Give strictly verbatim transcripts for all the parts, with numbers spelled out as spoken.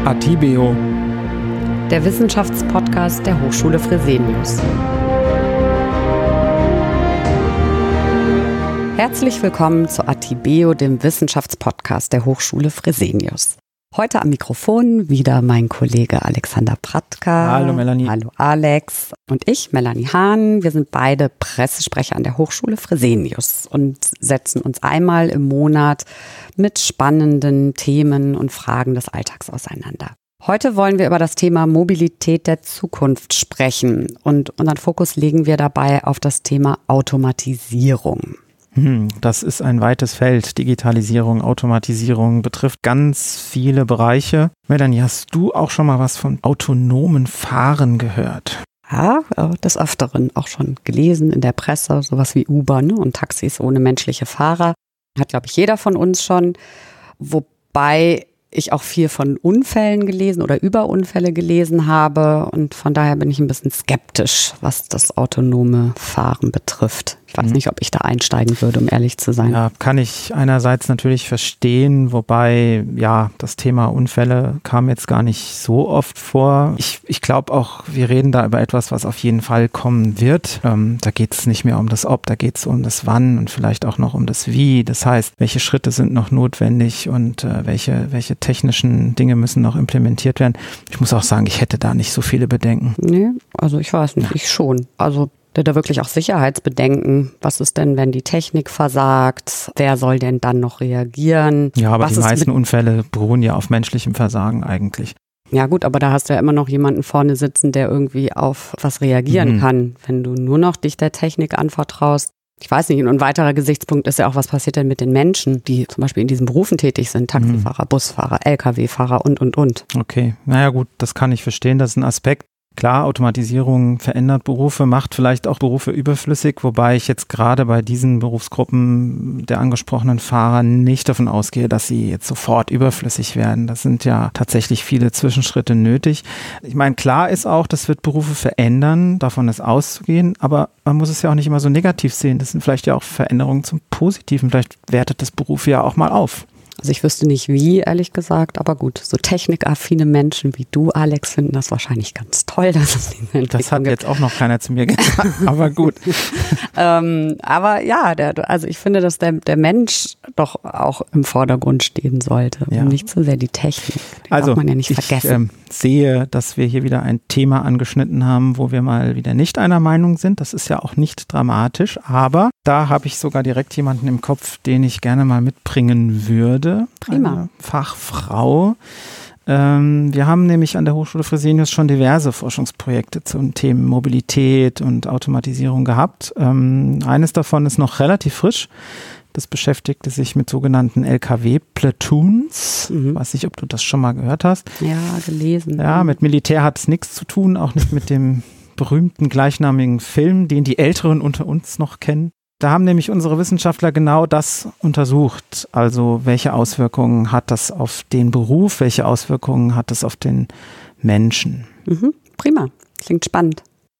Atibeo, der Wissenschaftspodcast der Hochschule Fresenius. Herzlich willkommen zu Atibeo, dem Wissenschaftspodcast der Hochschule Fresenius. Heute am Mikrofon wieder mein Kollege Alexander Pratka. Hallo Melanie. Hallo Alex. Und ich, Melanie Hahn. Wir sind beide Pressesprecher an der Hochschule Fresenius und setzen uns einmal im Monat mit spannenden Themen und Fragen des Alltags auseinander. Heute wollen wir über das Thema Mobilität der Zukunft sprechen und unseren Fokus legen wir dabei auf das Thema Automatisierung. Das ist ein weites Feld. Digitalisierung, Automatisierung betrifft ganz viele Bereiche. Melanie, hast du auch schon mal was von autonomen Fahren gehört? Ja, des Öfteren auch schon gelesen in der Presse, sowas wie Uber, ne, und Taxis ohne menschliche Fahrer. Hat, glaube ich, jeder von uns schon. Wobei ich auch viel von Unfällen gelesen oder über Unfälle gelesen habe. Und von daher bin ich ein bisschen skeptisch, was das autonome Fahren betrifft. Ich weiß nicht, ob ich da einsteigen würde, um ehrlich zu sein. Ja, kann ich einerseits natürlich verstehen, wobei, ja, das Thema Unfälle kam jetzt gar nicht so oft vor. Ich, ich glaube auch, wir reden da über etwas, was auf jeden Fall kommen wird. Ähm, da geht es nicht mehr um das Ob, da geht es um das Wann und vielleicht auch noch um das Wie. Das heißt, welche Schritte sind noch notwendig und äh, welche, welche technischen Dinge müssen noch implementiert werden. Ich muss auch sagen, ich hätte da nicht so viele Bedenken. Nee, also ich weiß nicht, ja. Ich schon. Also da wirklich auch Sicherheitsbedenken. Was ist denn, wenn die Technik versagt? Wer soll denn dann noch reagieren? Ja, aber Was die meisten Unfälle beruhen ja auf menschlichem Versagen eigentlich. Ja gut, aber da hast du ja immer noch jemanden vorne sitzen, der irgendwie auf was reagieren mhm. kann. Wenn du nur noch dich der Technik anvertraust. Ich weiß nicht, und ein weiterer Gesichtspunkt ist ja auch, was passiert denn mit den Menschen, die zum Beispiel in diesen Berufen tätig sind? Taxifahrer, mhm. Busfahrer, L K W-Fahrer und, und, und. Okay, naja gut, das kann ich verstehen, das ist ein Aspekt. Klar, Automatisierung verändert Berufe, macht vielleicht auch Berufe überflüssig, wobei ich jetzt gerade bei diesen Berufsgruppen der angesprochenen Fahrer nicht davon ausgehe, dass sie jetzt sofort überflüssig werden. Das sind ja tatsächlich viele Zwischenschritte nötig. Ich meine, klar ist auch, das wird Berufe verändern, davon ist auszugehen, aber man muss es ja auch nicht immer so negativ sehen. Das sind vielleicht ja auch Veränderungen zum Positiven. Vielleicht wertet das Beruf ja auch mal auf. Also ich wüsste nicht wie, ehrlich gesagt, aber gut, so technikaffine Menschen wie du, Alex, finden das wahrscheinlich ganz toll, dass es diese Entwicklung Das hat gibt. jetzt auch noch keiner zu mir gesagt, aber gut. ähm, aber ja, der, also ich finde, dass der, der Mensch doch auch im Vordergrund stehen sollte ja. und nicht so sehr die Technik. Die also darf man ja nicht ich vergessen. Ähm, sehe, dass wir hier wieder ein Thema angeschnitten haben, wo wir mal wieder nicht einer Meinung sind. Das ist ja auch nicht dramatisch, aber da habe ich sogar direkt jemanden im Kopf, den ich gerne mal mitbringen würde. Prima. Eine Fachfrau. Ähm, wir haben nämlich an der Hochschule Fresenius schon diverse Forschungsprojekte zum Thema Mobilität und Automatisierung gehabt. Ähm, eines davon ist noch relativ frisch. Das beschäftigte sich mit sogenannten L K W-Platoons. Mhm. Weiß nicht, ob du das schon mal gehört hast. Ja, gelesen. Ja, mit Militär hat es nichts zu tun, auch nicht mit dem berühmten gleichnamigen Film, den die Älteren unter uns noch kennen. Da haben nämlich unsere Wissenschaftler genau das untersucht. Also welche Auswirkungen hat das auf den Beruf, welche Auswirkungen hat das auf den Menschen? Mhm, prima, klingt spannend.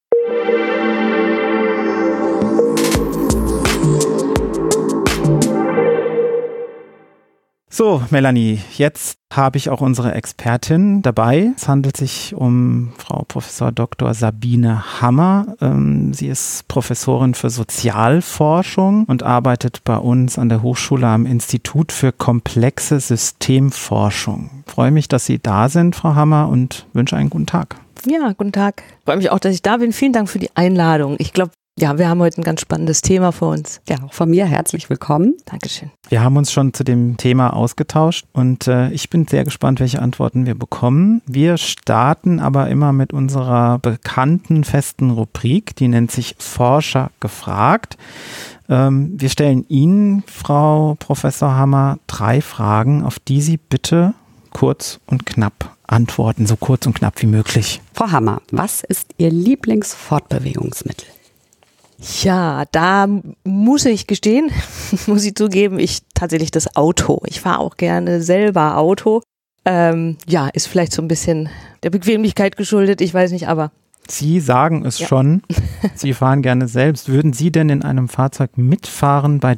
So, Melanie, jetzt habe ich auch unsere Expertin dabei. Es handelt sich um Frau Professor Doktor Sabine Hammer. Ähm, sie ist Professorin für Sozialforschung und arbeitet bei uns an der Hochschule am Institut für komplexe Systemforschung. Ich freue mich, dass Sie da sind, Frau Hammer, und wünsche einen guten Tag. Ja, guten Tag. Ich freue mich auch, dass ich da bin. Vielen Dank für die Einladung. Ich glaube, ja, wir haben heute ein ganz spannendes Thema vor uns. Ja, auch von mir herzlich willkommen. Dankeschön. Wir haben uns schon zu dem Thema ausgetauscht und äh, ich bin sehr gespannt, welche Antworten wir bekommen. Wir starten aber immer mit unserer bekannten festen Rubrik, die nennt sich Forscher gefragt. Ähm, wir stellen Ihnen, Frau Professor Hammer, drei Fragen, auf die Sie bitte kurz und knapp antworten, so kurz und knapp wie möglich. Frau Hammer, was ist Ihr Lieblingsfortbewegungsmittel? Ja, da muss ich gestehen, muss ich zugeben, ich tatsächlich das Auto. Ich fahre auch gerne selber Auto. Ähm, ja, ist vielleicht so ein bisschen der Bequemlichkeit geschuldet, ich weiß nicht, aber Sie sagen es ja schon, Sie fahren gerne selbst. Würden Sie denn in einem Fahrzeug mitfahren, bei dem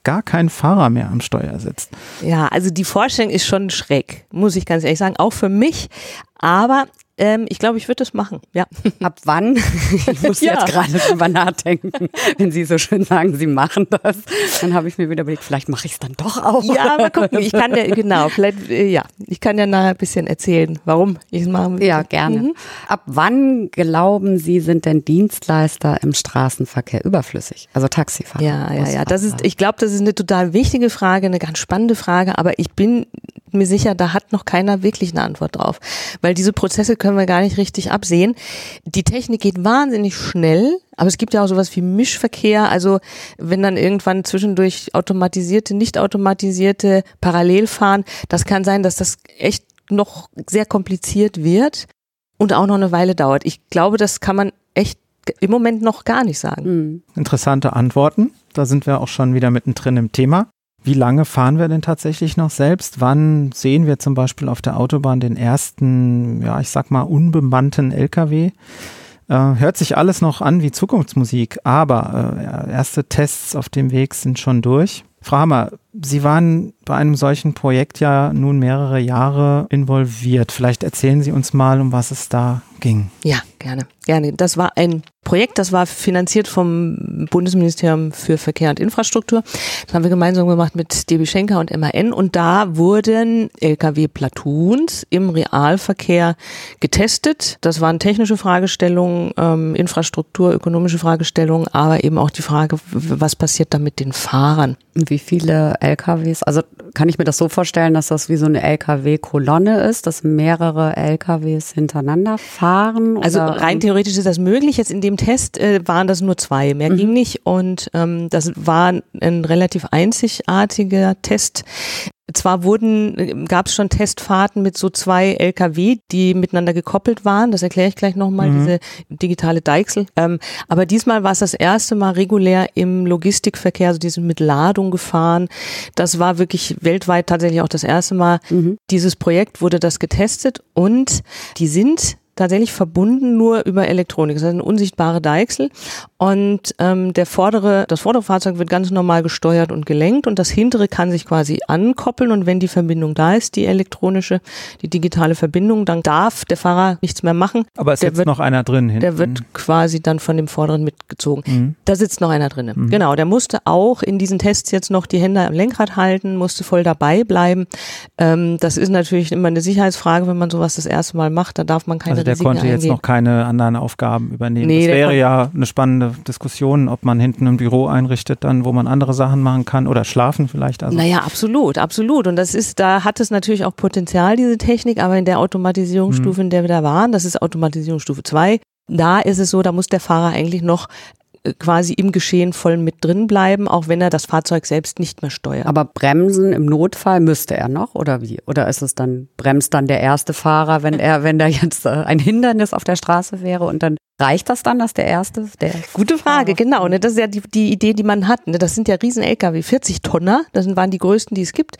gar kein Fahrer mehr am Steuer sitzt. Ja, also die Vorstellung ist schon schräg, muss ich ganz ehrlich sagen, auch für mich. Aber ähm, ich glaube, ich würde das machen, ja. Ab wann? Ich muss ja. jetzt gerade drüber nachdenken, wenn Sie so schön sagen, Sie machen das. Dann habe ich mir wieder überlegt, vielleicht mache ich es dann doch auch. Ja, mal gucken. Ich kann ja, genau, vielleicht, äh, ja, ich kann ja nachher ein bisschen erzählen, warum ich es machen will. Ja, gerne. Mhm. Ab wann, glauben Sie, sind denn Dienstleister im Straßenverkehr überflüssig? Also Taxifahrer. Ja, ja, ja. Das ist, ich glaube, das ist eine total wichtige Frage, eine ganz spannende Frage, aber ich bin mir sicher, da hat noch keiner wirklich eine Antwort drauf. Weil diese Prozesse können wir gar nicht richtig absehen. Die Technik geht wahnsinnig schnell, aber es gibt ja auch sowas wie Mischverkehr. Also wenn dann irgendwann zwischendurch automatisierte, nicht automatisierte parallel fahren, das kann sein, dass das echt noch sehr kompliziert wird und auch noch eine Weile dauert. Ich glaube, das kann man echt im Moment noch gar nicht sagen. Interessante Antworten. Da sind wir auch schon wieder mittendrin im Thema. Wie lange fahren wir denn tatsächlich noch selbst? Wann sehen wir zum Beispiel auf der Autobahn den ersten, ja, ich sag mal, unbemannten L K W? Äh, hört sich alles noch an wie Zukunftsmusik, aber äh, erste Tests auf dem Weg sind schon durch. Frau Hammer, Sie waren bei einem solchen Projekt ja nun mehrere Jahre involviert. Vielleicht erzählen Sie uns mal, um was es da ging. Ja, gerne, gerne. Das war ein Projekt, das war finanziert vom Bundesministerium für Verkehr und Infrastruktur. Das haben wir gemeinsam gemacht mit D B Schenker und M A N und da wurden L K W-Platoons im Realverkehr getestet. Das waren technische Fragestellungen, ähm, Infrastruktur, ökonomische Fragestellungen, aber eben auch die Frage, was passiert da mit den Fahrern? Wie viele L K Ws? Also kann ich mir das so vorstellen, dass das wie so eine L K W-Kolonne ist, dass mehrere L K Ws hintereinander fahren? Also rein theoretisch ist das möglich. Jetzt in dem Test äh, waren das nur zwei, mehr mhm. ging nicht und ähm, das war ein relativ einzigartiger Test. Zwar wurden, gab es schon Testfahrten mit so zwei L K W, die miteinander gekoppelt waren. Das erkläre ich gleich nochmal, mhm. diese digitale Deichsel. Ähm, aber diesmal war es das erste Mal regulär im Logistikverkehr, also die sind mit Ladung gefahren. Das war wirklich weltweit tatsächlich auch das erste Mal. Mhm. Dieses Projekt wurde das getestet und die sind tatsächlich verbunden nur über Elektronik. Das ist eine unsichtbare Deichsel und ähm, der vordere, das vordere Fahrzeug wird ganz normal gesteuert und gelenkt und das hintere kann sich quasi ankoppeln und wenn die Verbindung da ist, die elektronische, die digitale Verbindung, dann darf der Fahrer nichts mehr machen. Aber es sitzt noch einer drin hinten. Der wird quasi dann von dem vorderen mitgezogen. Mhm. Da sitzt noch einer drin. Mhm. Genau, der musste auch in diesen Tests jetzt noch die Hände am Lenkrad halten, musste voll dabei bleiben. Ähm, das ist natürlich immer eine Sicherheitsfrage, wenn man sowas das erste Mal macht, da darf man keine also der konnte jetzt noch keine anderen Aufgaben übernehmen. Nee, das wäre ja eine spannende Diskussion, ob man hinten ein Büro einrichtet, dann wo man andere Sachen machen kann oder schlafen vielleicht. Also. Naja, absolut, absolut. Und das ist, da hat es natürlich auch Potenzial, diese Technik, aber in der Automatisierungsstufe, mhm. in der wir da waren, das ist Automatisierungsstufe zwei, da ist es so, da muss der Fahrer eigentlich noch quasi im Geschehen voll mit drin bleiben, auch wenn er das Fahrzeug selbst nicht mehr steuert. Aber bremsen im Notfall müsste er noch oder wie? Oder ist es dann, bremst dann der erste Fahrer, wenn er, wenn da jetzt ein Hindernis auf der Straße wäre und dann reicht das dann, dass der erste, der Gute Frage, genau, ne, das ist ja die, die Idee, die man hat, ne, das sind ja riesen L K W, vierzig Tonner, das waren die größten, die es gibt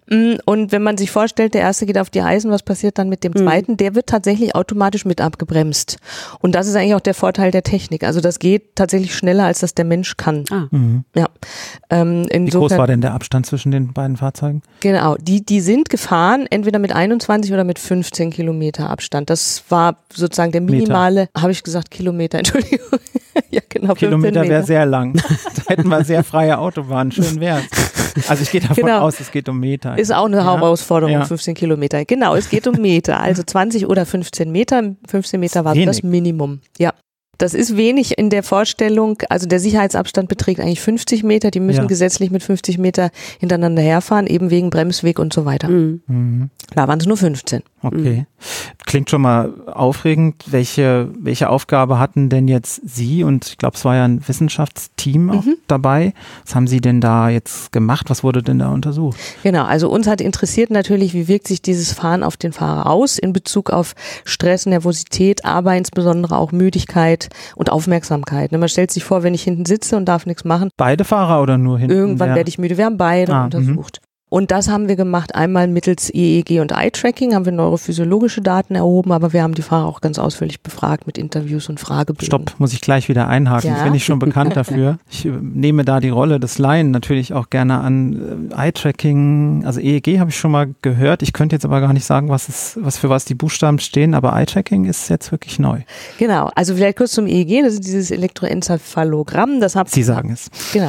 und wenn man sich vorstellt, der erste geht auf die Eisen, was passiert dann mit dem zweiten? Mhm. Der wird tatsächlich automatisch mit abgebremst und das ist eigentlich auch der Vorteil der Technik, also das geht tatsächlich schneller, als das der Mensch kann. Ah. Mhm. Ja. Ähm, Wie groß war denn der Abstand zwischen den beiden Fahrzeugen? Genau, die, die sind gefahren, entweder mit einundzwanzig oder mit fünfzehn Kilometer Abstand, das war sozusagen der minimale, habe ich gesagt, Kilometer, Entschuldigung. Ja, genau. Kilometer wäre sehr lang. Da hätten wir sehr freie Autobahnen. Schön wär's. Also ich gehe davon genau. aus, es geht um Meter. Ist auch eine ja. Herausforderung, ja. fünfzehn Kilometer. Genau, es geht um Meter. Also zwanzig oder fünfzehn Meter. fünfzehn Meter war das Minimum. Ja. Das ist wenig in der Vorstellung, also der Sicherheitsabstand beträgt eigentlich fünfzig Meter, die müssen ja. gesetzlich mit fünfzig Meter hintereinander herfahren, eben wegen Bremsweg und so weiter. Mhm. Da waren es nur fünfzehn. Okay. Klingt schon mal aufregend. Welche, welche Aufgabe hatten denn jetzt Sie und ich glaube, es war ja ein Wissenschaftsteam auch mhm. dabei. Was haben Sie denn da jetzt gemacht? Was wurde denn da untersucht? Genau, also uns hat interessiert natürlich, wie wirkt sich dieses Fahren auf den Fahrer aus in Bezug auf Stress, Nervosität, aber insbesondere auch Müdigkeit und Aufmerksamkeit. Man stellt sich vor, wenn ich hinten sitze und darf nichts machen. Beide Fahrer oder nur hinten? Irgendwann ja. werde ich müde. Wir haben beide ah, untersucht. Und das haben wir gemacht, einmal mittels E E G und Eye-Tracking, haben wir neurophysiologische Daten erhoben, aber wir haben die Fahrer auch ganz ausführlich befragt mit Interviews und Fragebögen. Stopp, muss ich gleich wieder einhaken. Ja? Ich bin nicht schon bekannt dafür. Ich nehme da die Rolle des Laien natürlich auch gerne an. Eye-Tracking, also E E G habe ich schon mal gehört. Ich könnte jetzt aber gar nicht sagen, was es, was für was die Buchstaben stehen, aber Eye-Tracking ist jetzt wirklich neu. Genau, also vielleicht kurz zum E E G, das ist dieses Elektroenzephalogramm. Das hat, Sie sagen es. Genau.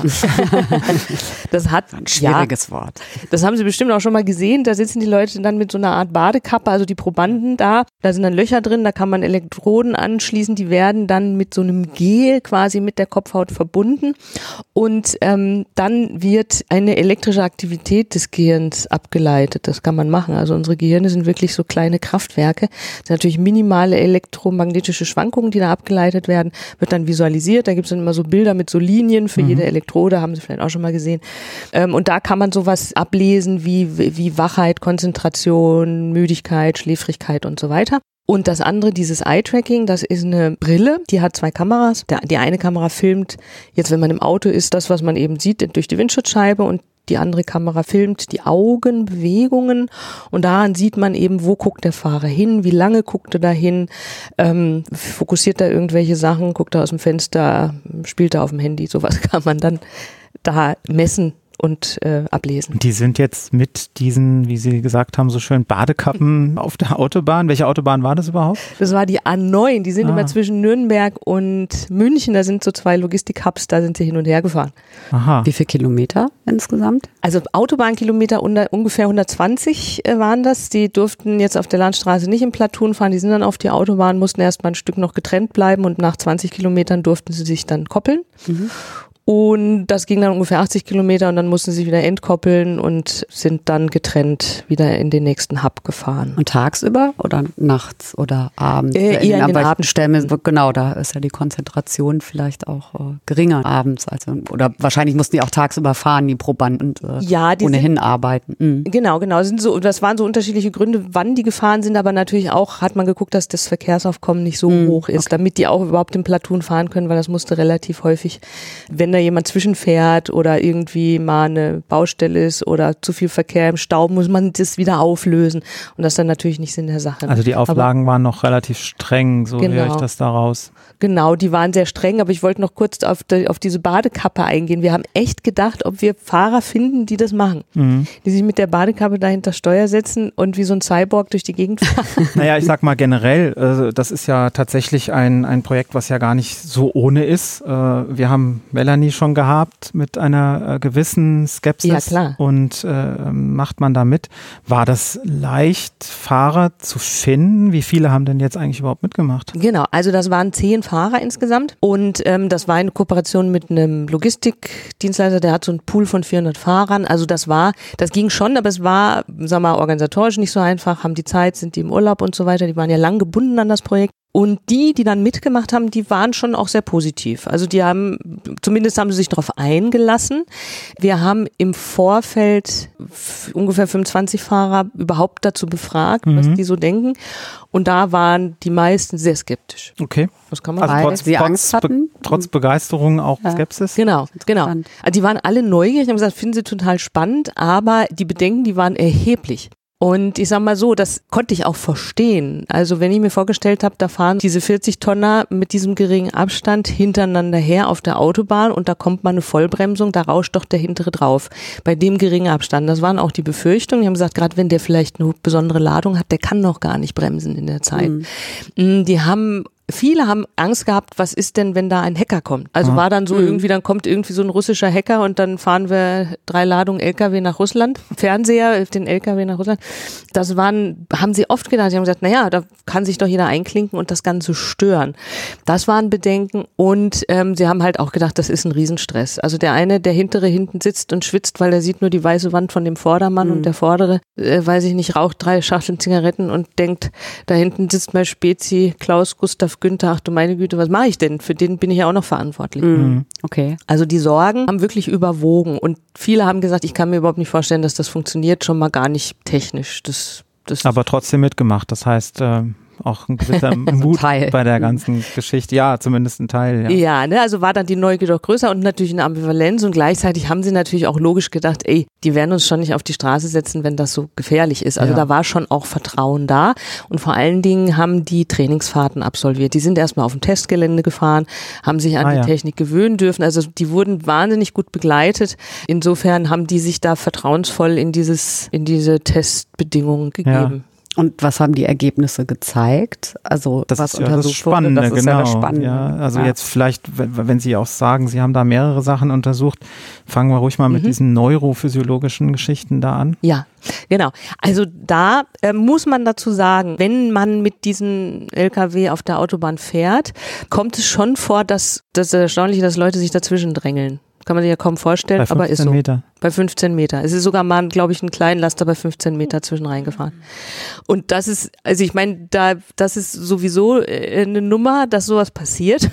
Das hat ein schwieriges ja, Wort. Das haben Sie bestimmt auch schon mal gesehen. Da sitzen die Leute dann mit so einer Art Badekappe, also die Probanden da. Da sind dann Löcher drin, da kann man Elektroden anschließen. Die werden dann mit so einem Gel quasi mit der Kopfhaut verbunden. Und ähm, dann wird eine elektrische Aktivität des Gehirns abgeleitet. Das kann man machen. Also unsere Gehirne sind wirklich so kleine Kraftwerke. Das sind natürlich minimale elektromagnetische Schwankungen, die da abgeleitet werden. Wird dann visualisiert. Da gibt es dann immer so Bilder mit so Linien für mhm. jede Elektrode, haben Sie vielleicht auch schon mal gesehen. Ähm, und da kann man sowas ablesen wie, wie Wachheit, Konzentration, Müdigkeit, Schläfrigkeit und so weiter. Und das andere, dieses Eye-Tracking, das ist eine Brille, die hat zwei Kameras. Der, die eine Kamera filmt, jetzt wenn man im Auto ist, das, was man eben sieht durch die Windschutzscheibe, und die andere Kamera filmt die Augenbewegungen, und daran sieht man eben, wo guckt der Fahrer hin, wie lange guckt er da hin, ähm, fokussiert er irgendwelche Sachen, guckt er aus dem Fenster, spielt er auf dem Handy, sowas kann man dann da messen und äh, ablesen. Die sind jetzt mit diesen, wie Sie gesagt haben, so schön Badekappen auf der Autobahn. Welche Autobahn war das überhaupt? Das war die A neun, die sind ah. immer zwischen Nürnberg und München, da sind so zwei Logistik-Hubs, da sind sie hin und her gefahren. Aha. Wie viele Kilometer insgesamt? Also Autobahnkilometer unter, ungefähr hundertzwanzig äh, waren das. Die durften jetzt auf der Landstraße nicht im Platoon fahren, die sind dann auf die Autobahn, mussten erst mal ein Stück noch getrennt bleiben, und nach zwanzig Kilometern durften sie sich dann koppeln. Mhm. Und das ging dann ungefähr achtzig Kilometer, und dann mussten sie sich wieder entkoppeln und sind dann getrennt wieder in den nächsten Hub gefahren. Und tagsüber oder nachts oder abends? Äh, eher in den Abendstunden. Genau, da ist ja die Konzentration vielleicht auch äh, geringer abends. Also, oder wahrscheinlich mussten die auch tagsüber fahren, die Probanden, äh, ja, die ohnehin sind, arbeiten. Mhm. Genau, genau. Sind so, das waren so unterschiedliche Gründe, wann die gefahren sind, aber natürlich auch hat man geguckt, dass das Verkehrsaufkommen nicht so mhm, hoch ist, okay. damit die auch überhaupt im Platoon fahren können, weil das musste relativ häufig, wenn da jemand zwischenfährt oder irgendwie mal eine Baustelle ist oder zu viel Verkehr im Stau, muss man das wieder auflösen. Und das ist dann natürlich nicht Sinn der Sache. Also die Auflagen aber waren noch relativ streng, so genau, höre ich das daraus. Genau, die waren sehr streng, aber ich wollte noch kurz auf, die, auf diese Badekappe eingehen. Wir haben echt gedacht, ob wir Fahrer finden, die das machen. Mhm. Die sich mit der Badekappe dahinter Steuer setzen und wie so ein Cyborg durch die Gegend fahren. Naja, ich sag mal generell, äh, das ist ja tatsächlich ein, ein Projekt, was ja gar nicht so ohne ist. Äh, wir haben Melanie schon gehabt mit einer äh, gewissen Skepsis. Ja, klar. Und äh, macht man da mit. War das leicht, Fahrer zu finden? Wie viele haben denn jetzt eigentlich überhaupt mitgemacht? Genau, also das waren zehn Fahrer insgesamt, und ähm, das war in Kooperation mit einem Logistikdienstleister, der hat so einen Pool von vierhundert Fahrern. Also das war, das ging schon, aber es war, sagen wir mal, organisatorisch nicht so einfach, haben die Zeit, sind die im Urlaub und so weiter, die waren ja lang gebunden an das Projekt. Und die, die dann mitgemacht haben, die waren schon auch sehr positiv. Also die haben, zumindest haben sie sich darauf eingelassen. Wir haben im Vorfeld ungefähr fünfundzwanzig Fahrer überhaupt dazu befragt, mhm. was die so denken. Und da waren die meisten sehr skeptisch. Okay. Das kann man also sagen. trotz, trotz, Angst hatten. Be- trotz Begeisterung auch ja. Skepsis? Genau, genau. Also die waren alle neugierig, haben gesagt, finden sie total spannend, aber die Bedenken, die waren erheblich. Und ich sag mal so, das konnte ich auch verstehen. Also wenn ich mir vorgestellt habe, da fahren diese vierzig Tonner mit diesem geringen Abstand hintereinander her auf der Autobahn, und da kommt mal eine Vollbremsung, da rauscht doch der hintere drauf. Bei dem geringen Abstand. Das waren auch die Befürchtungen. Die haben gesagt, gerade wenn der vielleicht eine besondere Ladung hat, der kann noch gar nicht bremsen in der Zeit. Mhm. Die haben Viele haben Angst gehabt, was ist denn, wenn da ein Hacker kommt? Also ja. war dann so mhm. irgendwie, dann kommt irgendwie so ein russischer Hacker und dann fahren wir drei Ladungen L K W nach Russland, Fernseher, den L K W nach Russland. Das waren, haben sie oft gedacht, sie haben gesagt, naja, da kann sich doch jeder einklinken und das Ganze stören. Das waren Bedenken, und ähm, sie haben halt auch gedacht, das ist ein Riesenstress. Also der eine, der hintere hinten sitzt und schwitzt, weil er sieht nur die weiße Wand von dem Vordermann, mhm. und der vordere, äh, weiß ich nicht, raucht drei Schachteln Zigaretten und denkt, da hinten sitzt mal Spezi, Klaus, Gustav, Günther, ach du meine Güte, was mache ich denn? Für den bin ich ja auch noch verantwortlich. Mhm. Okay. Also die Sorgen haben wirklich überwogen, und viele haben gesagt, ich kann mir überhaupt nicht vorstellen, dass das funktioniert, schon mal gar nicht technisch. Das, das Aber trotzdem mitgemacht, das heißt, äh, auch ein gewisser Mut Teil. bei der ganzen Geschichte. Ja, zumindest ein Teil. Ja, ja, ne, also war dann die Neugier doch größer und natürlich eine Ambivalenz und gleichzeitig haben sie natürlich auch logisch gedacht, ey, die werden uns schon nicht auf die Straße setzen, wenn das so gefährlich ist. Also ja. da war schon auch Vertrauen da und vor allen Dingen haben die Trainingsfahrten absolviert. Die sind erstmal auf dem Testgelände gefahren, haben sich an ah, die ja. Technik gewöhnen dürfen. Also die wurden wahnsinnig gut begleitet. Insofern haben die sich da vertrauensvoll in dieses, in diese Testbedingungen gegeben. Ja. Und was haben die Ergebnisse gezeigt? Also das was ist ja das untersucht Spannende, wurde, das ist genau. ja das Spannende. Ja, also ja. jetzt vielleicht, wenn, wenn Sie auch sagen, Sie haben da mehrere Sachen untersucht, fangen wir ruhig mal mit Mhm. diesen neurophysiologischen Geschichten da an. Ja, genau. Also da äh, muss man dazu sagen, wenn man mit diesem L K W auf der Autobahn fährt, kommt es schon vor, dass das ist erstaunlich, dass Leute sich dazwischen drängeln. Kann man sich ja kaum vorstellen, Bei aber ist so. Meter. Bei fünfzehn Meter. Es ist sogar mal, glaube ich, ein Kleinlaster bei fünfzehn Meter zwischen reingefahren. Und das ist, also ich meine, da, das ist sowieso eine Nummer, dass sowas passiert.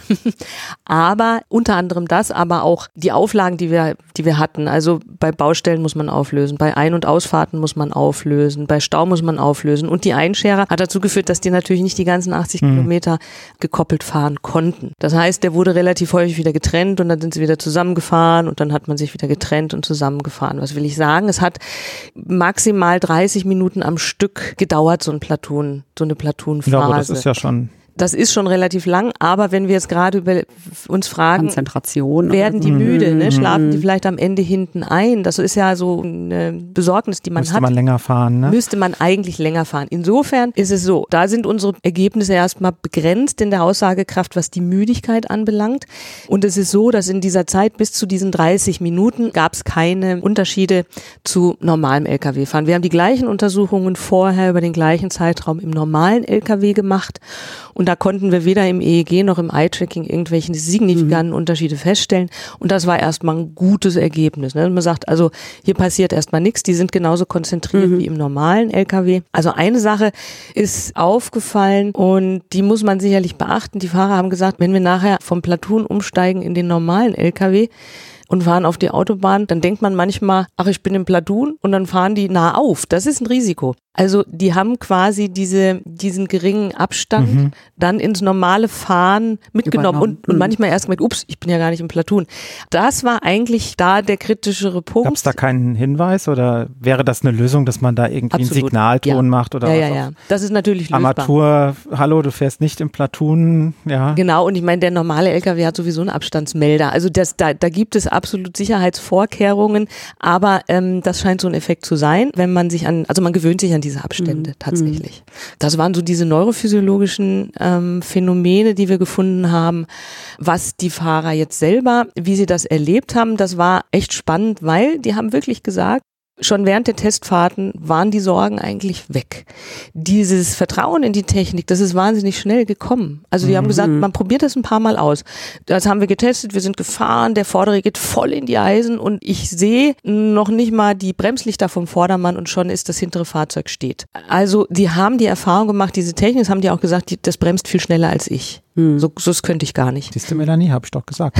Aber unter anderem das, aber auch die Auflagen, die wir, die wir hatten. Also bei Baustellen muss man auflösen, bei Ein- und Ausfahrten muss man auflösen, bei Stau muss man auflösen. Und die Einscherer hat dazu geführt, dass die natürlich nicht die ganzen achtzig mhm. Kilometer gekoppelt fahren konnten. Das heißt, der wurde relativ häufig wieder getrennt und dann sind sie wieder zusammengefahren und dann hat man sich wieder getrennt und zusammengefahren. Was will ich sagen? Es hat maximal dreißig Minuten am Stück gedauert, so ein Platoon, so eine Platoon-Phase. Ja, aber das ist ja schon... Das ist schon relativ lang, aber wenn wir jetzt gerade über uns fragen, Konzentration werden die oder so. müde, ne? Schlafen die vielleicht am Ende hinten ein? Das ist ja so eine Besorgnis, die man Müsste hat. man länger fahren, ne? Müsste man eigentlich länger fahren. Insofern ist es so, da sind unsere Ergebnisse erstmal begrenzt in der Aussagekraft, was die Müdigkeit anbelangt. Und es ist so, dass in dieser Zeit bis zu diesen dreißig Minuten gab es keine Unterschiede zu normalem L K W-Fahren. Wir haben die gleichen Untersuchungen vorher über den gleichen Zeitraum im normalen L K W gemacht. Und da konnten wir weder im E E G noch im Eye-Tracking irgendwelche signifikanten mhm. Unterschiede feststellen. Und das war erstmal ein gutes Ergebnis. Ne? Man sagt, also hier passiert erstmal nichts, die sind genauso konzentriert mhm. wie im normalen L K W. Also eine Sache ist aufgefallen und die muss man sicherlich beachten. Die Fahrer haben gesagt, wenn wir nachher vom Platoon umsteigen in den normalen L K W, und fahren auf die Autobahn, dann denkt man manchmal, ach, ich bin im Platoon und dann fahren die nah auf. Das ist ein Risiko. Also die haben quasi diese, diesen geringen Abstand mhm. dann ins normale Fahren mitgenommen und, und manchmal erst gemerkt, ups, ich bin ja gar nicht im Platoon. Das war eigentlich da der kritischere Punkt. Gab es da keinen Hinweis oder wäre das eine Lösung, dass man da irgendwie Absolut. einen Signalton ja. macht oder ja, was? Ja, ja, das ist natürlich lösbar. Armatur, hallo, du fährst nicht im Platoon, ja. Genau, und ich meine, der normale L K W hat sowieso einen Abstandsmelder. Also das, da, da gibt es absolut Sicherheitsvorkehrungen, aber ähm, das scheint so ein Effekt zu sein, wenn man sich an, also man gewöhnt sich an diese Abstände mhm. tatsächlich. Das waren so diese neurophysiologischen ähm, Phänomene, die wir gefunden haben. Was die Fahrer jetzt selber, wie sie das erlebt haben, das war echt spannend, weil die haben wirklich gesagt, schon während der Testfahrten waren die Sorgen eigentlich weg. Dieses Vertrauen in die Technik, das ist wahnsinnig schnell gekommen. Also die mhm. haben gesagt, man probiert das ein paar Mal aus. Das haben wir getestet, wir sind gefahren, der Vordere geht voll in die Eisen und ich sehe noch nicht mal die Bremslichter vom Vordermann und schon ist das hintere Fahrzeug steht. Also die haben die Erfahrung gemacht, diese Technik, das haben die auch gesagt, die, das bremst viel schneller als ich. Hm. So, so das könnte ich gar nicht. Siehst du, Melanie, hab ich doch gesagt.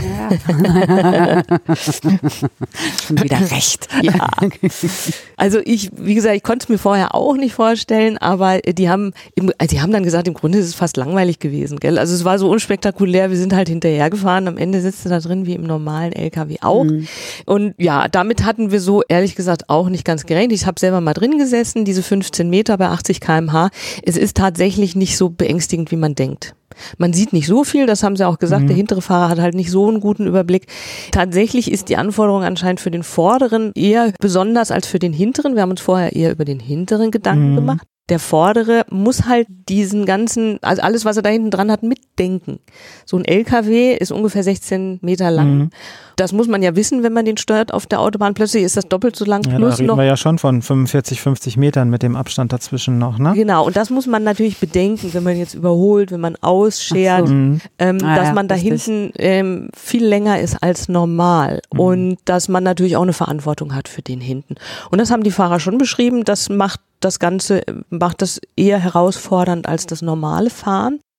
Ja. Schon wieder recht. Ja. Also ich, wie gesagt, ich konnte es mir vorher auch nicht vorstellen, aber die haben, im, die haben dann gesagt, im Grunde ist es fast langweilig gewesen, gell? Also es war so unspektakulär, wir sind halt hinterhergefahren, am Ende sitzt du da drin wie im normalen L K W auch. Mhm. Und ja, damit hatten wir so ehrlich gesagt auch nicht ganz gerechnet. Ich habe selber mal drin gesessen, diese fünfzehn Meter bei achtzig Kilometer pro Stunde. Es ist tatsächlich nicht so beängstigend, wie man denkt. Man sieht nicht so viel, das haben sie auch gesagt, mhm. der hintere Fahrer hat halt nicht so einen guten Überblick. Tatsächlich ist die Anforderung anscheinend für den Vorderen eher besonders als für den Hinteren. Wir haben uns vorher eher über den Hinteren Gedanken mhm. gemacht. Der Vordere muss halt diesen ganzen, also alles, was er da hinten dran hat, mitdenken. So ein L K W ist ungefähr sechzehn Meter lang. Mhm. Das muss man ja wissen, wenn man den steuert auf der Autobahn. Plötzlich ist das doppelt so lang. Ja, plus da reden noch. wir ja schon von fünfundvierzig, fünfzig Metern mit dem Abstand dazwischen noch, ne? Genau, und das muss man natürlich bedenken, wenn man jetzt überholt, wenn man ausschert, so. ähm, ah, dass ja, man da richtig. hinten ähm, viel länger ist als normal mhm. und dass man natürlich auch eine Verantwortung hat für den hinten. Und das haben die Fahrer schon beschrieben, das macht das Ganze, macht das eher herausfordernd als das normale Fahren.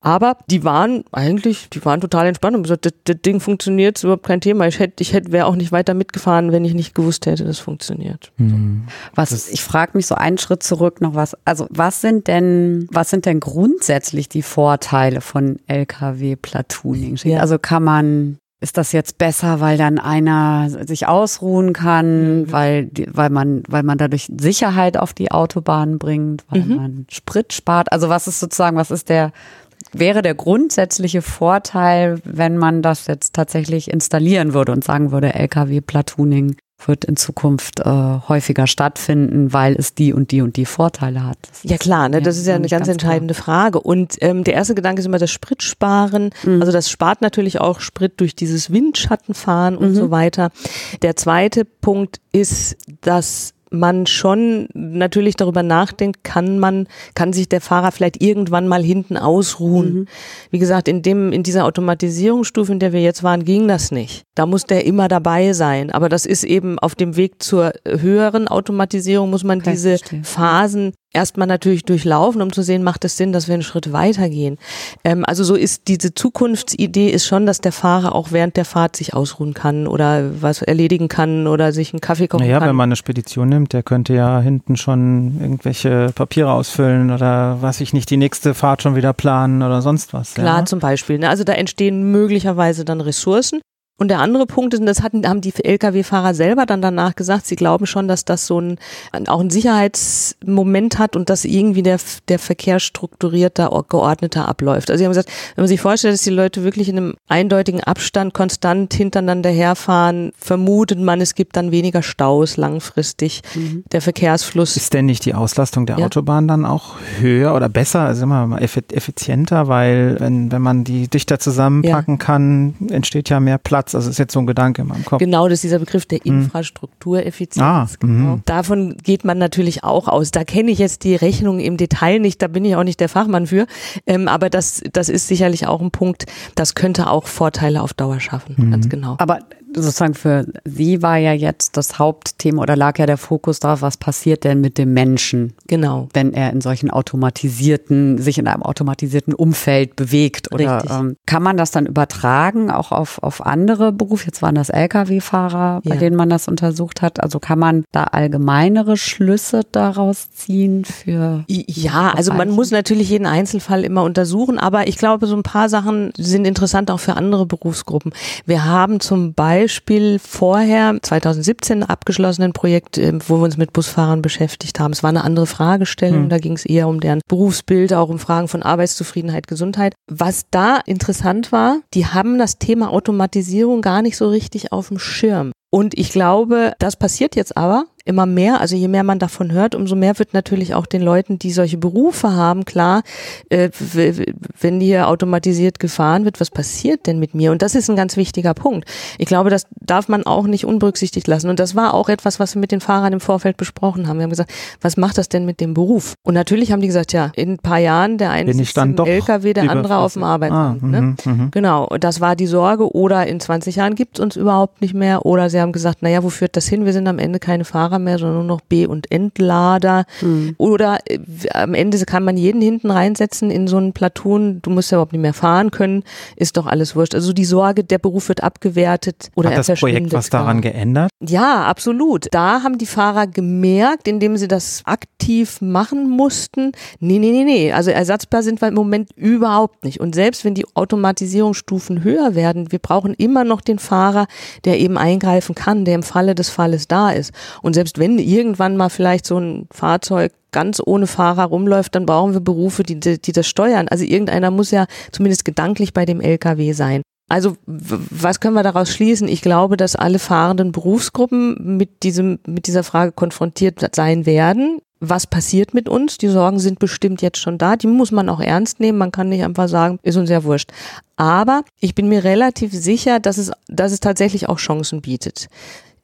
Aber die waren eigentlich, die waren total entspannt und gesagt, das, das Ding funktioniert, ist überhaupt kein Thema. Ich hätte, ich hätte, wäre auch nicht weiter mitgefahren, wenn ich nicht gewusst hätte, das funktioniert. Mhm. Was, ich frage mich so einen Schritt zurück noch was, also was sind denn, was sind denn grundsätzlich die Vorteile von L K W-Platooning? Ja. Also kann man, ist das jetzt besser, weil dann einer sich ausruhen kann, mhm. weil, weil man, weil man dadurch Sicherheit auf die Autobahn bringt, weil mhm. man Sprit spart? Also was ist sozusagen, was ist der, wäre der grundsätzliche Vorteil, wenn man das jetzt tatsächlich installieren würde und sagen würde, L K W-Platooning wird in Zukunft äh, häufiger stattfinden, weil es die und die und die Vorteile hat. Das ja klar, ne, das ist ja eine ganz, ganz entscheidende klar. Frage. Und ähm, der erste Gedanke ist immer das Spritsparen. Mhm. Also das spart natürlich auch Sprit durch dieses Windschattenfahren und mhm. so weiter. Der zweite Punkt ist, dass man schon natürlich darüber nachdenkt, kann man, kann sich der Fahrer vielleicht irgendwann mal hinten ausruhen. Mhm. Wie gesagt, in dem, in dieser Automatisierungsstufe, in der wir jetzt waren, ging das nicht. Da muss der immer dabei sein. Aber das ist eben auf dem Weg zur höheren Automatisierung, muss man okay, diese verstehe. Phasen erstmal natürlich durchlaufen, um zu sehen, macht es Sinn, dass wir einen Schritt weitergehen. Ähm, also so ist diese Zukunftsidee ist schon, dass der Fahrer auch während der Fahrt sich ausruhen kann oder was erledigen kann oder sich einen Kaffee kochen naja, kann. Ja, wenn man eine Spedition nimmt, der könnte ja hinten schon irgendwelche Papiere ausfüllen oder weiß ich nicht, die nächste Fahrt schon wieder planen oder sonst was. Klar, ja. zum Beispiel. Ne? Also da entstehen möglicherweise dann Ressourcen. Und der andere Punkt ist, und das hatten, haben die L K W-Fahrer selber dann danach gesagt, sie glauben schon, dass das so ein, auch ein Sicherheitsmoment hat und dass irgendwie der, der Verkehr strukturierter, geordneter abläuft. Also sie haben gesagt, wenn man sich vorstellt, dass die Leute wirklich in einem eindeutigen Abstand konstant hintereinander herfahren, vermutet man, es gibt dann weniger Staus langfristig. Mhm. Der Verkehrsfluss. Ist denn nicht die Auslastung der ja. Autobahn dann auch höher oder besser, also immer mal effizienter, weil wenn, wenn man die dichter zusammenpacken ja. kann, entsteht ja mehr Platz. Also ist jetzt so ein Gedanke in meinem Kopf. Genau, das ist dieser Begriff der Infrastruktureffizienz. Ah, genau. Davon geht man natürlich auch aus. Da kenne ich jetzt die Rechnung im Detail nicht, da bin ich auch nicht der Fachmann für. Ähm, aber das, das ist sicherlich auch ein Punkt, das könnte auch Vorteile auf Dauer schaffen, mhm. ganz genau. Aber sozusagen für Sie war ja jetzt das Hauptthema oder lag ja der Fokus darauf, was passiert denn mit dem Menschen? Genau. Wenn er in solchen automatisierten, sich in einem automatisierten Umfeld bewegt. Oder ähm, kann man das dann übertragen, auch auf, auf andere Berufe? Jetzt waren das L K W-Fahrer, bei ja. denen man das untersucht hat. Also kann man da allgemeinere Schlüsse daraus ziehen für? Ja, also man muss natürlich jeden Einzelfall immer untersuchen, aber ich glaube, so ein paar Sachen sind interessant auch für andere Berufsgruppen. Wir haben zum Beispiel Beispiel vorher, zwanzig siebzehn, abgeschlossenen Projekt, wo wir uns mit Busfahrern beschäftigt haben. Es war eine andere Fragestellung, mhm. da ging es eher um deren Berufsbild, auch um Fragen von Arbeitszufriedenheit, Gesundheit. Was da interessant war, die haben das Thema Automatisierung gar nicht so richtig auf dem Schirm. Und ich glaube, das passiert jetzt aber immer mehr, also je mehr man davon hört, umso mehr wird natürlich auch den Leuten, die solche Berufe haben, klar, äh, wenn hier automatisiert gefahren wird, was passiert denn mit mir? Und das ist ein ganz wichtiger Punkt. Ich glaube, das darf man auch nicht unberücksichtigt lassen. Und das war auch etwas, was wir mit den Fahrern im Vorfeld besprochen haben. Wir haben gesagt, was macht das denn mit dem Beruf? Und natürlich haben die gesagt, ja, in ein paar Jahren, der eine sitzt im L K W, der andere auf dem Arbeitsamt. Ah, ne? m- genau, das war die Sorge. Oder in zwanzig Jahren gibt es uns überhaupt nicht mehr. Oder sie haben gesagt, naja, wo führt das hin? Wir sind am Ende keine Fahrer mehr, sondern nur noch B- und Entlader. Mhm. Oder äh, am Ende kann man jeden hinten reinsetzen in so einen Platoon. Du musst ja überhaupt nicht mehr fahren können. Ist doch alles wurscht. Also die Sorge, der Beruf wird abgewertet oder Hat er das Projekt was daran geändert? Ja, absolut. Da haben die Fahrer gemerkt, indem sie das aktiv machen mussten, nee, nee, nee, nee. Also ersatzbar sind wir im Moment überhaupt nicht. Und selbst wenn die Automatisierungsstufen höher werden, wir brauchen immer noch den Fahrer, der eben eingreifen kann, der im Falle des Falles da ist. Und selbst wenn irgendwann mal vielleicht so ein Fahrzeug ganz ohne Fahrer rumläuft, dann brauchen wir Berufe, die, die das steuern. Also irgendeiner muss ja zumindest gedanklich bei dem L K W sein. Also was können wir daraus schließen? Ich glaube, dass alle fahrenden Berufsgruppen mit diesem, mit dieser Frage konfrontiert sein werden. Was passiert mit uns? Die Sorgen sind bestimmt jetzt schon da. Die muss man auch ernst nehmen. Man kann nicht einfach sagen, ist uns ja wurscht. Aber ich bin mir relativ sicher, dass es, dass es tatsächlich auch Chancen bietet.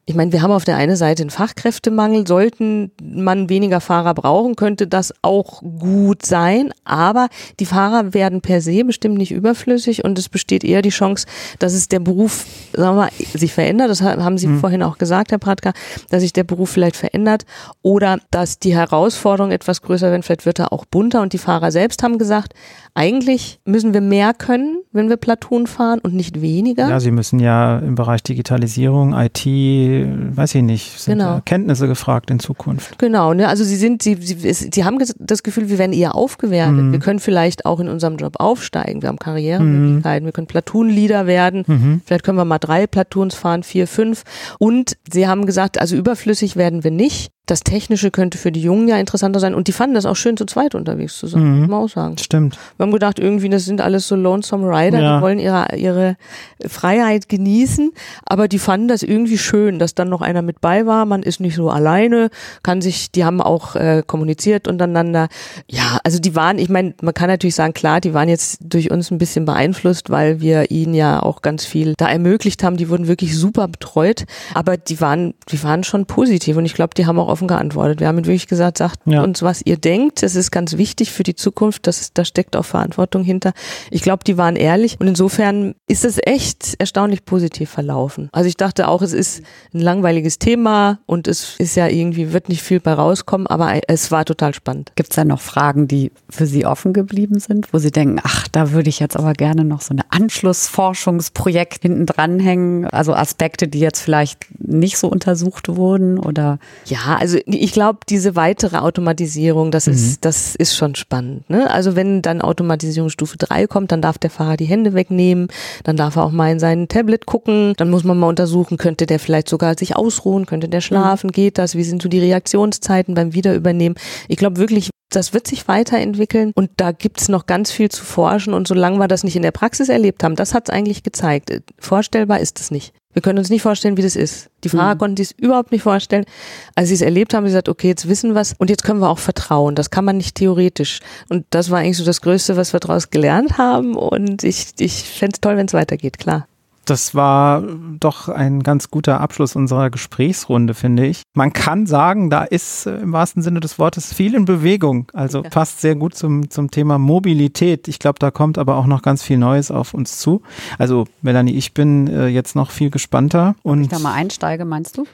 Ich meine, wir haben auf der einen Seite einen Fachkräftemangel. Sollten man weniger Fahrer brauchen, könnte das auch gut sein. Aber die Fahrer werden per se bestimmt nicht überflüssig und es besteht eher die Chance, dass es der Beruf, sagen wir mal, sich verändert. Das haben Sie mhm. vorhin auch gesagt, Herr Pratka, dass sich der Beruf vielleicht verändert oder dass die Herausforderungen etwas größer werden. Vielleicht wird er auch bunter und die Fahrer selbst haben gesagt, eigentlich müssen wir mehr können, wenn wir Platoon fahren und nicht weniger. Ja, sie müssen ja im Bereich Digitalisierung, I T, weiß ich nicht, sind genau. ja Kenntnisse gefragt in Zukunft. Genau, ne? Also sie sind, sie, sie, sie haben das Gefühl, wir werden eher aufgewertet. Mhm. Wir können vielleicht auch in unserem Job aufsteigen. Wir haben Karrieremöglichkeiten, mhm. wir können Platoon-Leader werden. Mhm. Vielleicht können wir mal drei Platoons fahren, vier, fünf. Und sie haben gesagt, also überflüssig werden wir nicht. Das Technische könnte für die Jungen ja interessanter sein. Und die fanden das auch schön, zu zweit unterwegs zu sein, mhm. muss man auch sagen. Stimmt. Wir haben gedacht, irgendwie, das sind alles so Lonesome Rider, ja. die wollen ihre, ihre Freiheit genießen. Aber die fanden das irgendwie schön, dass dann noch einer mit bei war. Man ist nicht so alleine, kann sich, die haben auch äh, kommuniziert untereinander. Ja, also die waren, ich meine, man kann natürlich sagen, klar, die waren jetzt durch uns ein bisschen beeinflusst, weil wir ihnen ja auch ganz viel da ermöglicht haben. Die wurden wirklich super betreut. Aber die waren, die waren schon positiv. Und ich glaube, die haben auch auf geantwortet. Wir haben wirklich gesagt, sagt ja. uns, was ihr denkt. Es ist ganz wichtig für die Zukunft. Das ist, da steckt auch Verantwortung hinter. Ich glaube, die waren ehrlich und insofern ist es echt erstaunlich positiv verlaufen. Also ich dachte auch, es ist ein langweiliges Thema und es ist ja irgendwie, wird nicht viel bei rauskommen, aber es war total spannend. Gibt es da noch Fragen, die für Sie offen geblieben sind, wo Sie denken, ach, da würde ich jetzt aber gerne noch so ein Anschlussforschungsprojekt hinten dranhängen? Also Aspekte, die jetzt vielleicht nicht so untersucht wurden oder? Ja, also ich glaube, diese weitere Automatisierung, das mhm. ist, das ist schon spannend, ne? Also wenn dann Automatisierungsstufe drei kommt, dann darf der Fahrer die Hände wegnehmen, dann darf er auch mal in sein Tablet gucken, dann muss man mal untersuchen, könnte der vielleicht sogar sich ausruhen, könnte der schlafen, mhm. geht das, wie sind so die Reaktionszeiten beim Wiederübernehmen? Ich glaube wirklich, das wird sich weiterentwickeln und da gibt es noch ganz viel zu forschen und solange wir das nicht in der Praxis erlebt haben, das hat es eigentlich gezeigt. Vorstellbar ist es nicht. Wir können uns nicht vorstellen, wie das ist. Die Fahrer mhm. konnten sich es überhaupt nicht vorstellen. Als sie es erlebt haben, haben sie gesagt, okay, jetzt wissen wir es und jetzt können wir auch vertrauen. Das kann man nicht theoretisch. Und das war eigentlich so das Größte, was wir daraus gelernt haben und ich, ich fände es toll, wenn es weitergeht, klar. Das war doch ein ganz guter Abschluss unserer Gesprächsrunde, finde ich. Man kann sagen, da ist im wahrsten Sinne des Wortes viel in Bewegung. Also ja. passt sehr gut zum, zum Thema Mobilität. Ich glaube, da kommt aber auch noch ganz viel Neues auf uns zu. Also Melanie, ich bin äh, jetzt noch viel gespannter. Und ich da mal einsteige, meinst du?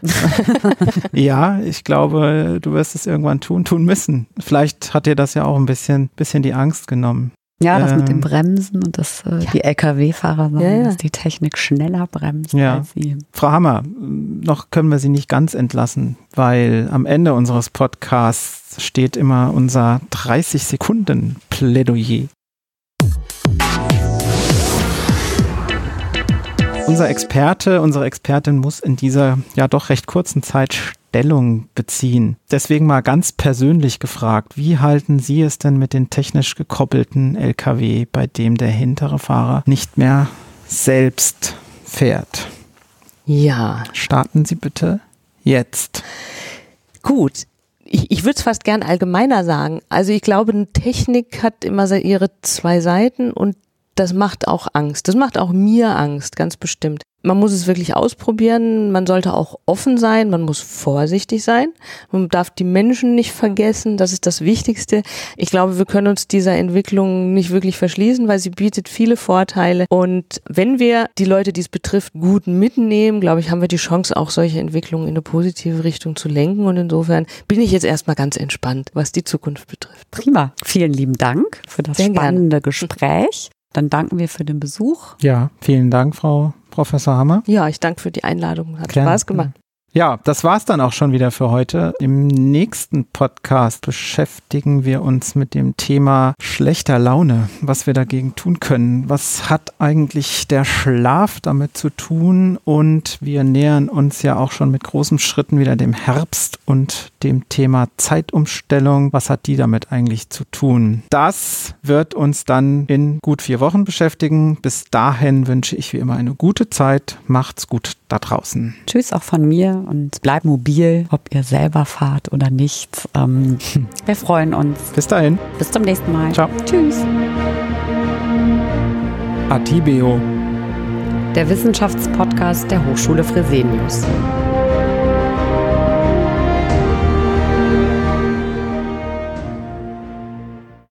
Ja, ich glaube, du wirst es irgendwann tun, tun müssen. Vielleicht hat dir das ja auch ein bisschen, bisschen die Angst genommen. Ja, das ähm, mit dem Bremsen und dass äh, ja. die L K W-Fahrer sagen, ja, ja. dass die Technik schneller bremst ja. als sie. Frau Hammer, noch können wir Sie nicht ganz entlassen, weil am Ende unseres Podcasts steht immer unser dreißig Sekunden Plädoyer. Unser Experte, unsere Expertin muss in dieser ja doch recht kurzen Zeit Stellung beziehen. Deswegen mal ganz persönlich gefragt, wie halten Sie es denn mit den technisch gekoppelten L K W, bei dem der hintere Fahrer nicht mehr selbst fährt? Ja. Starten Sie bitte jetzt. Gut. Ich, ich würde es fast gern allgemeiner sagen. Also ich glaube, eine Technik hat immer ihre zwei Seiten und das macht auch Angst. Das macht auch mir Angst, ganz bestimmt. Man muss es wirklich ausprobieren, man sollte auch offen sein, man muss vorsichtig sein, man darf die Menschen nicht vergessen, das ist das Wichtigste. Ich glaube, wir können uns dieser Entwicklung nicht wirklich verschließen, weil sie bietet viele Vorteile und wenn wir die Leute, die es betrifft, gut mitnehmen, glaube ich, haben wir die Chance, auch solche Entwicklungen in eine positive Richtung zu lenken und insofern bin ich jetzt erstmal ganz entspannt, was die Zukunft betrifft. Prima, vielen lieben Dank für das Sehr spannende gerne. Gespräch. Dann danken wir für den Besuch. Ja, vielen Dank, Frau Professor Hammer. Ja, ich danke für die Einladung. Hat Gerne. Spaß gemacht. Ja, das war's dann auch schon wieder für heute. Im nächsten Podcast beschäftigen wir uns mit dem Thema schlechter Laune, was wir dagegen tun können. Was hat eigentlich der Schlaf damit zu tun? Und wir nähern uns ja auch schon mit großen Schritten wieder dem Herbst und dem Thema Zeitumstellung. Was hat die damit eigentlich zu tun? Das wird uns dann in gut vier Wochen beschäftigen. Bis dahin wünsche ich wie immer eine gute Zeit. Macht's gut da draußen. Tschüss auch von mir. Und bleibt mobil, ob ihr selber fahrt oder nicht. Ähm, wir freuen uns. Bis dahin. Bis zum nächsten Mal. Ciao. Tschüss. Atibeo. Der Wissenschaftspodcast der Hochschule Fresenius.